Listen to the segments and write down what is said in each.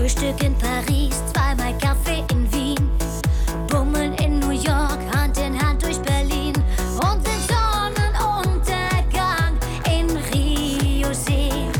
Frühstück in Paris, zweimal Kaffee in Wien, Bummeln in New York, Hand in Hand durch Berlin und den Sonnenuntergang in Rio sehen.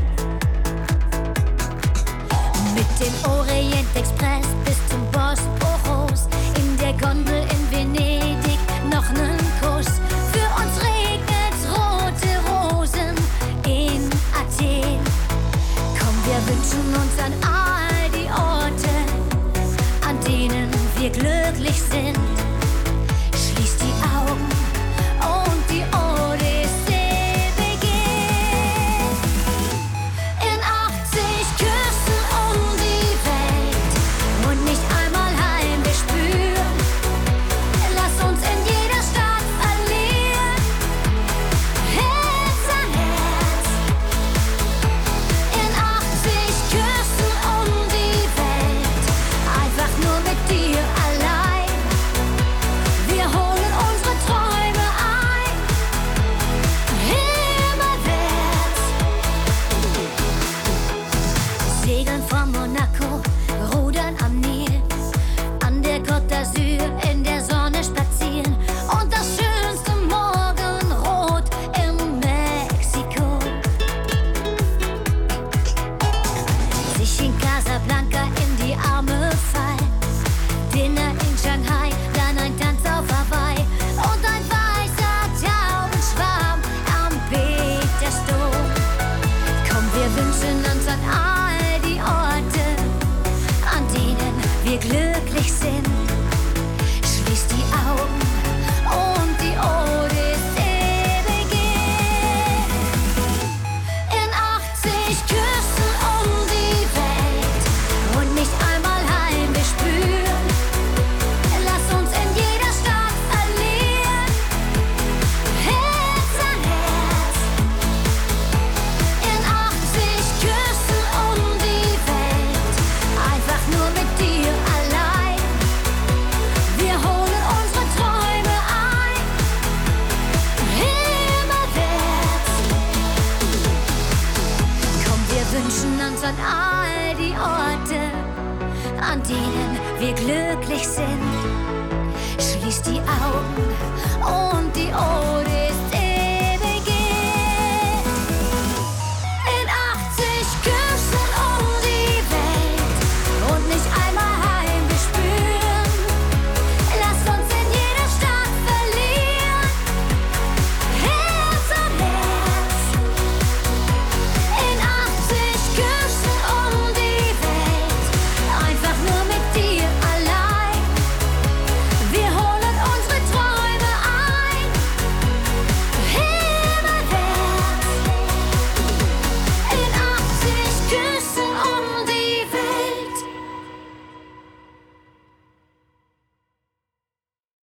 Mit dem Orient Express bis zum Bosporus, in der Gondel in Venedig noch nen Kuss. Für uns regnet's rote Rosen in Athen. Komm, wir wünschen uns an all die Orte, an denen wir glücklich sind. Schließ die Augen und die Odyssee beginnt. In 80 Küssen um die Welt und nicht einmal Heimweh spüren. Lass uns in jeder Stadt verlieren, Herz an Herz. In 80 Küssen um die Welt, einfach nur mit dir allein. Wir holen unsere Träume ein, himmelwärts. Segeln von Monaco, rudern am Nil, an der Côte d'Azur in der Sonne spazieren und das schönste Morgenrot in Mexiko. Sich in Casablanca in die Arme fallen, Dinner in Shanghai, dann ein Tanz auf Hawaii und ein weißer Taubenschwarm am Petersdom. Komm, wir wünschen uns an all die Orte, an denen wir glücklich sind. Schließ die Augen und die Odyssee beginnt. In 80 Küssen um die Welt und nicht einmal Heimweh spüren. Lass uns in jeder Stadt verlieren, Herz an Herz. In 80 Küssen um die Welt, einfach nur mit dir allein. Wir holen unsere Träume ein, himmelwärts. Komm, wir wünschen uns an all die Orte, an denen wir glücklich sind. Schließ die Augen und die Ohren.